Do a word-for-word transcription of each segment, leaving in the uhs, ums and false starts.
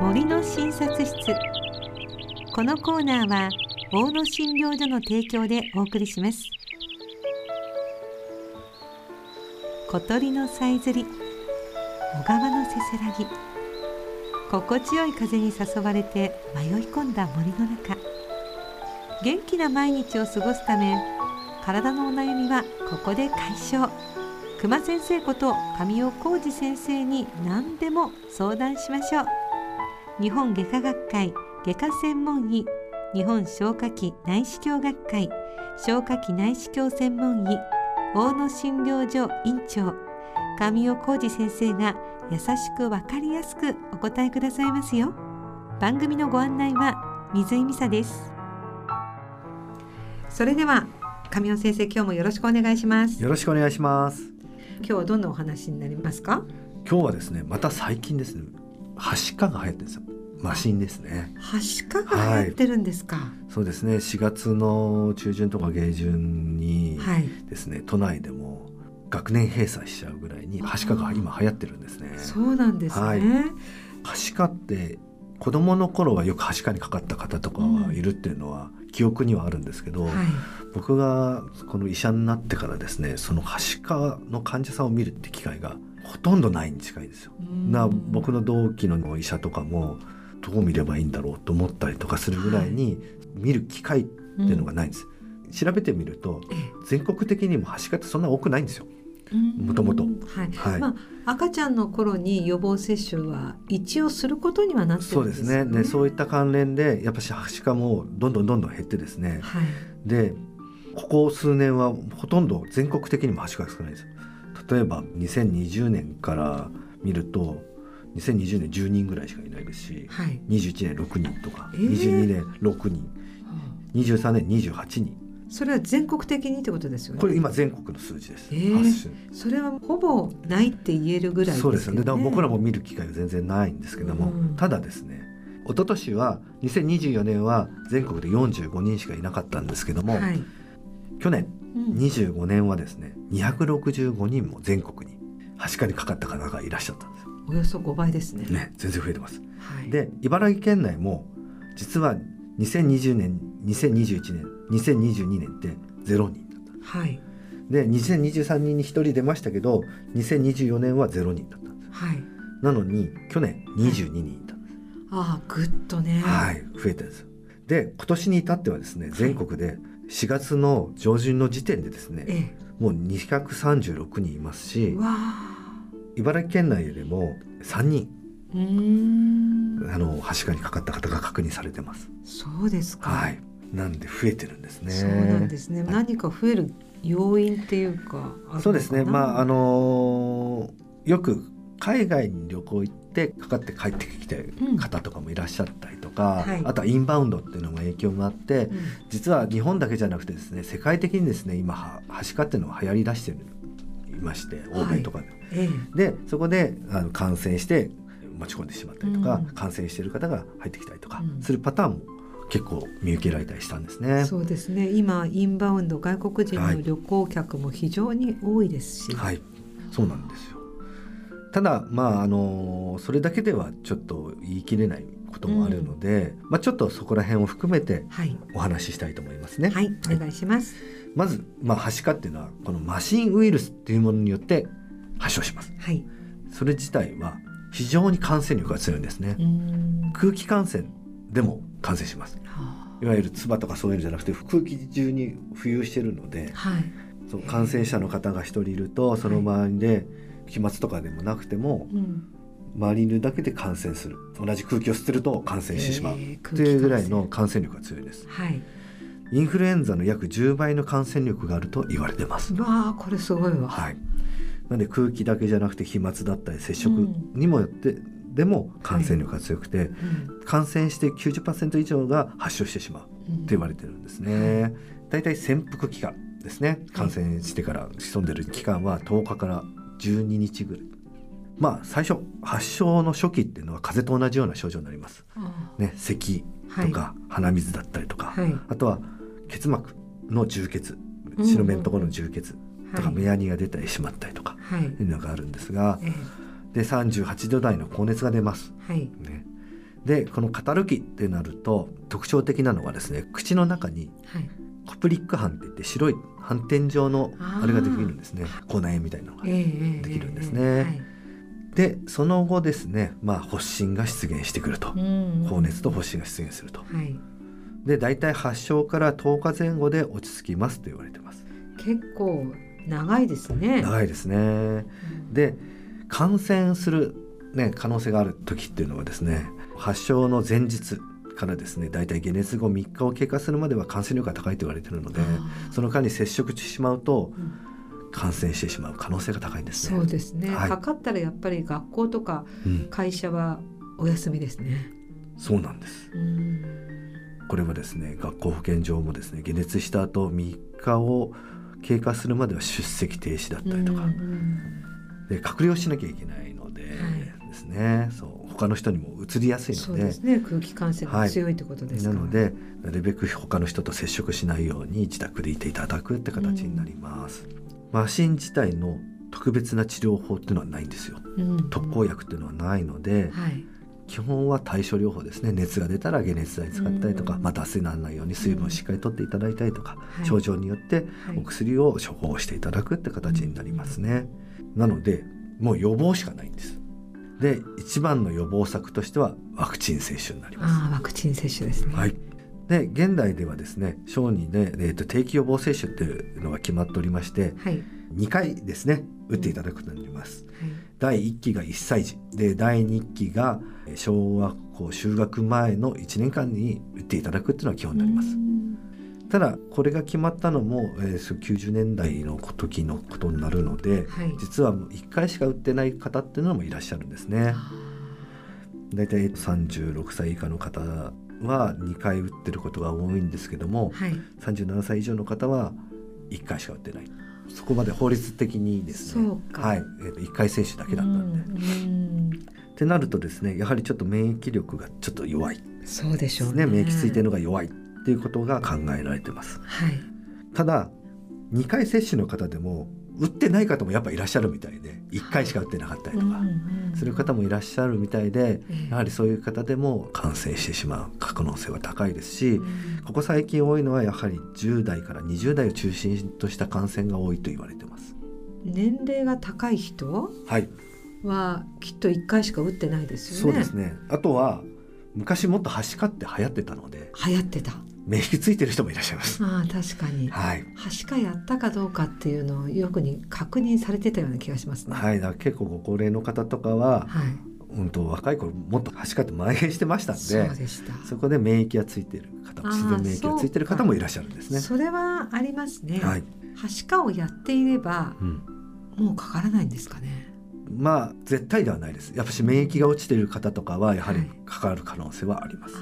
森の診察室。このコーナーは大野診療所の提供でお送りします。小鳥のさえずり、小川のせせらぎ、心地よい風に誘われて迷い込んだ森の中。元気な毎日を過ごすため、体のお悩みはここで解消。熊先生こと神尾浩二先生に何でも相談しましょう。日本外科学会外科専門医、日本消化器内視鏡学会消化器内視鏡専門医、大野診療所院長神尾浩二先生が優しく分かりやすくお答えくださいますよ。番組のご案内は水井美沙です。それでは神尾先生、今日もよろしくお願いします。 よろしくお願いします。 今日はどんなお話になりますか？ 今日はですね、また最近ですね、はしかが流行ってるんですよ。マシンですね。 はしかが流行ってるんですか？はい、 そうですね。しがつの中旬とか下旬にですね、はい、都内でも学年閉鎖しちゃうぐらいにはしかが今流行ってるんですね。 そうなんですね。はい、 はしかって子供の頃はよくはしかにかかった方とかはいるっていうのは記憶にはあるんですけど、うん、はい、僕がこの医者になってからですね、そのはしかの患者さんを見るって機会がほとんどないに近いですよ。な僕の同期の医者とかもどう見ればいいんだろうと思ったりとかするぐらいに見る機会っていうのがないんです。うん、調べてみると全国的にもはしかってそんな多くないんですよ。もともと赤ちゃんの頃に予防接種は一応することにはなってるんですよね。 そうですね。でそういった関連でやっぱりはしかもどんどんどんどん減ってですね、はい、でここ数年はほとんど全国的にもはしかが少ないんですよ。例えばにせんにじゅうねんから見るとにせんにじゅうねんじゅうにんぐらいしかいないですし、はい、にじゅういちねんろくにんとか、えー、にじゅうにねんろくにん、にじゅうさんねんにじゅうはちにん。 それは全国的にってことですよね。 これ今全国の数字です。 えー、それはほぼないって言えるぐらいですけどね。 そうですよね。だから僕らも見る機会は全然ないんですけども、うん、ただですね、一昨年はにせんにじゅうよねんは全国でよんじゅうごにんしかいなかったんですけども、はい、去年、うん、にじゅうごねんはですねにひゃくろくじゅうごにんも全国にはしかにかかった方がいらっしゃったんですよ。 およそごばいです ね, ね全然増えてます。はい、で茨城県内も実はにせんにじゅうねん、にせんにじゅういちねん、にせんにじゅうにねんってゼロにんだった。はい、でにせんにじゅうさんねんにひとり出ましたけどにせんにじゅうよねんはゼロにんだったんです。はい、なのに去年にじゅうににんいたんです。 はい、ああぐっとね、 はい、増えてるんですよ。で今年に至ってはですね、全国でしがつの上旬の時点でですね、はい、もうにひゃくさんじゅうろくにんいますし、わ茨城県内でもさんにんうーんあのはしかにかかった方が確認されてます。 そうですか。 はい、なんで増えてるんですね。 そうなんですね。はい、何か増える要因っていうかある。 そうですね。まああのー、よく海外に旅行行ってかかって帰ってきてる方とかもいらっしゃったりとか、うんはい、あとはインバウンドっていうのも影響もあって、うん、実は日本だけじゃなくてですね、世界的にですね今はしかっていうのが流行り出していまして、欧米とかで、はいええ、でそこであの感染して持ち込んでしまったりとか、うん、感染している方が入ってきたりとかするパターンも結構見受けられたりしたんですね。うん、 そうですね。今インバウンド外国人の旅行客も非常に多いですし、 はい、はい、そうなんですよ。ただまああのそれだけではちょっと言い切れないこともあるので、うんまあ、ちょっとそこら辺を含めてお話ししたいと思いますね。 はい、はい、お願いします。 まず、まあ、はしかっていうのはこのマシンウイルスっていうものによって発症します。はい、それ自体は非常に感染力が強いんですね。うん空気感染でも感染します。はあ、いわゆる唾とかそういうんじゃなくて空気中に浮遊しているので、はい、そう感染者の方が一人いるとその周りで飛沫とかでもなくても、はい、周りにいるだけで感染する。同じ空気を吸ってると感染してしまうというぐらいの感染力が強いです。はい、インフルエンザの約じゅうばいの感染力があると言われてます。 わあこれすごいわ。 はい、なので空気だけじゃなくて飛沫だったり接触にもよって、うん、でも感染力が強くて、はいうん、感染して きゅうじゅっパーセント 以上が発症してしまうと言われてるんですね。はい、だいたい潜伏期間ですね。感染してから潜んでる期間はとおかからじゅうににちぐらい。まあ最初発症の初期っていうのは風邪と同じような症状になります。ね、咳とか鼻水だったりとか、はい、あとは結膜の充血、白目のところの充血とか目やにが出たりしまったりとか、はい、いうのがあるんですが、はい、でさんじゅうはちど台の高熱が出ます。はいね、 でこの語る気ってなると特徴的なのはですね、口の中にコプリック斑っていって白い斑点状のあれができるんですね。口内炎みたいなのができるんですね、えーえーはい、でその後ですね、まあ、発疹が出現してくると、うんうん、高熱と発疹が出現すると、はい、でだいたい発症からとおかぜん後で落ち着きますと言われてます。 結構長いですね。 長いですね、うん、で感染する、ね、可能性がある時っていうのはですね、発症の前日からですね、だいたい解熱後みっかを経過するまでは感染力が高いと言われているので、その間に接触してしまうと、うん、感染してしまう可能性が高いんですね。 そうですね、はい、かかったらやっぱり学校とか会社はお休みですね、 うん、そうなんです。うんこれはですね、学校保健所もですね、解熱した後みっかを経過するまでは出席停止だったりとか、うん、で隔離をしなきゃいけないのでですね、はい、そう他の人にも移りやすいので、 そうですね、空気感染が強いということですから、 はい、なのでなるべく他の人と接触しないように自宅でいていただくって形になります、うん、麻疹自体の特別な治療法っていうのはないんですよ、うんうん、特効薬っていうのはないので、はい、基本は対処療法ですね。熱が出たら解熱剤使ったりとか、うんまあ、脱水にならないように水分をしっかりとっていただいたりとか、うん、症状によってお薬を処方していただくって形になりますね、はい、なのでもう予防しかないんです。で一番の予防策としてはワクチン接種になります。 あワクチン接種ですね、 はい、で現代ではですね、小児で、えー、と定期予防接種っていうのが決まっておりまして、はい、にかいですね打っていただくことになります、うんはい、だいいっきがいっさい児でだいにきが小学校就学前のいちねんかんに打っていただくっていうのが基本になります。ただこれが決まったのも、えー、きゅうじゅうねんだいの時のことになるので、はい、実はいっかいしか打ってない方っていうのもいらっしゃるんですね。だいたいさんじゅうろくさい以下の方はにかい打ってることが多いんですけども、はい、さんじゅうななさい以上の方はいっかいしか打ってない。そこまで法律的にですね、はいえー、といっかい接種だけだったんで、うんってなるとですね、やはりちょっと免疫力がちょっと弱い、 そうでしょうね、 免疫ついてるのが弱いっていうことが考えられてます、はい、ただにかい接種の方でも打ってない方もやっぱいらっしゃるみたいで、いっかいしか打ってなかったりとかする方もいらっしゃるみたいで、やはりそういう方でも感染してしまう可能性は高いですし、ここ最近多いのはやはりじゅうだいからにじゅうだいを中心とした感染が多いと言われてます。 年齢が高い人はきっといっかいしか打ってないですよね。 そうですね。あとは昔もっとはしかって流行ってたので、 流行ってた免疫ついてる人もいらっしゃいます。 ああ確かに、はい、はしかやったかどうかっていうのをよくに確認されてたような気がしますね。 はい、だから結構ご高齢の方とかは、はい、うんと若い頃もっとはしかって蔓延してましたんで、 そうでした。 そこで免疫がついてる方、自然免疫がついてる方もいらっしゃるんですね。 それはありますね、はい、はしかをやっていれば、うん、もうかからないんですかね。 まあ絶対ではないです。やっぱり免疫が落ちている方とかはやはりかかる可能性はあります、はい、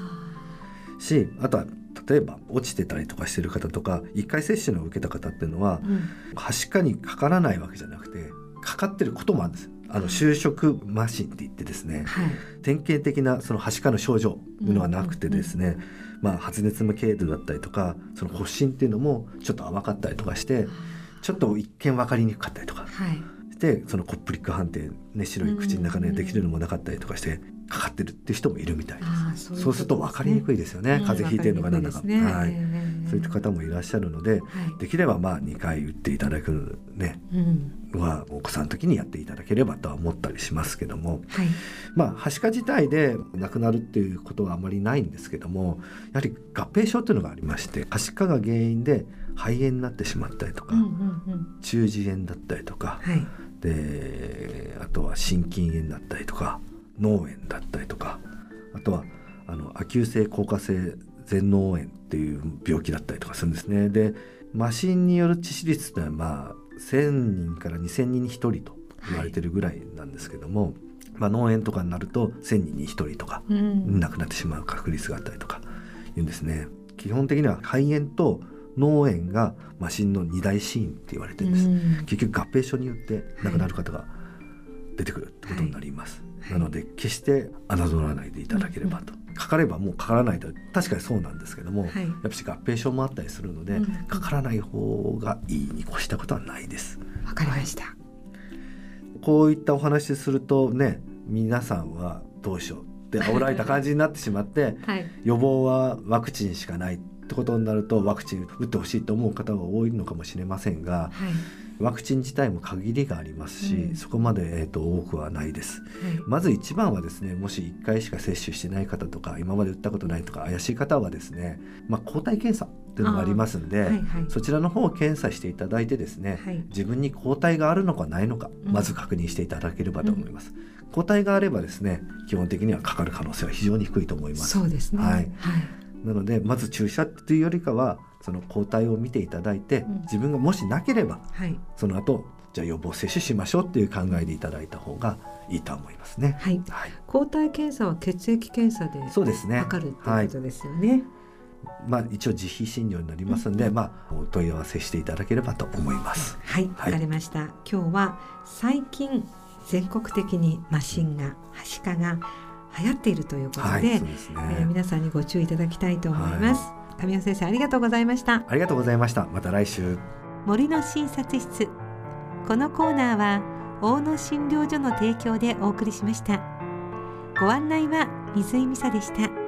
しあとは例えば落ちてたりとかしてる方とかいっかい接種の受けた方っていうのは、うん、はしかにかからないわけじゃなくてかかってることもあるんです。あの就職麻疹って言ってですね、はい、典型的なそのはしかの症状というのはなくてですね、うんうんうん、まあ、発熱の軽度だったりとかその発疹っていうのもちょっと甘かったりとかしてちょっと一見分かりにくかったりとか、はい、でそのコップリック斑点、ね、白い口の中でできるのもなかったりとかしてかかってるっていう人もいるみたいです。 そういうことですね。そうすると分かりにくいですよね、うん、風邪ひいてるのが何だか、ね、はい、えー、そういった方もいらっしゃるので、はい、できればまあにかい打っていただくね、うん、はお子さんの時にやっていただければとは思ったりしますけども、はい、まあはしか自体で亡くなるっていうことはあまりないんですけども、やはり合併症というのがありまして、はしかが原因で肺炎になってしまったりとか、うんうんうん、中耳炎だったりとか、はい、であとは心筋炎だったりとか脳炎だったりとか、あとはあの亜急性硬化性全脳炎っていう病気だったりとかするんですね。で麻疹による致死率ってのはまあせんにんからにせんにんにひとりと言われてるぐらいなんですけども、はい、まあ、脳炎とかになるとせんにんにひとりとか亡くなってしまう確率があったりとかいうんですね。基本的には肺炎と脳炎が麻疹の二大死因って言われてるんです。結局合併症によって亡くなる方が出てくるってことになります、はい、なので決して侮らないでいただければと、うんうん、かかればもうかからないと確かにそうなんですけども、はい、やっぱり合併症もあったりするので、うんうん、かからない方がいいに越したことはないです。 わかりました、はい、 こういったお話するとね、皆さんはどうしようっって煽られた感じになってしまって、はい、予防はワクチンしかないってことになるとワクチン打ってほしいと思う方が多いのかもしれませんが、はい、ワクチン自体も限りがありますし、うん、そこまで、えーと、多くはないです、はい、まず一番はですね、もしいっかいしか接種してない方とか今まで打ったことないとか怪しい方はですね、まあ、抗体検査っていうのがありますんで、はいはい、そちらの方を検査していただいてですね、はい、自分に抗体があるのかないのか、まず確認していただければと思います、うん、抗体があればですね、基本的にはかかる可能性は非常に低いと思います。 そうですね、はいはい、 なのでまず注射というよりかはその抗体を見ていただいて、うん、自分がもしなければ、はい、その後じゃあ予防接種しましょうっていう考えでいただいた方がいいと思いますね、 はいはい、抗体検査は血液検査でそうですね、 測るっていうことですよね、はい、 まあ、一応自費診療になりますので、うん、まあ、お問い合わせしていただければと思います。 はい、わかりました、はい、今日は最近全国的にマシンガン、はしかが流行っているということで、はい、そうですね、えー、皆さんにご注意いただきたいと思います、はい、神尾先生ありがとうございました。 ありがとうございました。また来週。 森の診察室、このコーナーは大野診療所の提供でお送りしました。ご案内は水井美沙でした。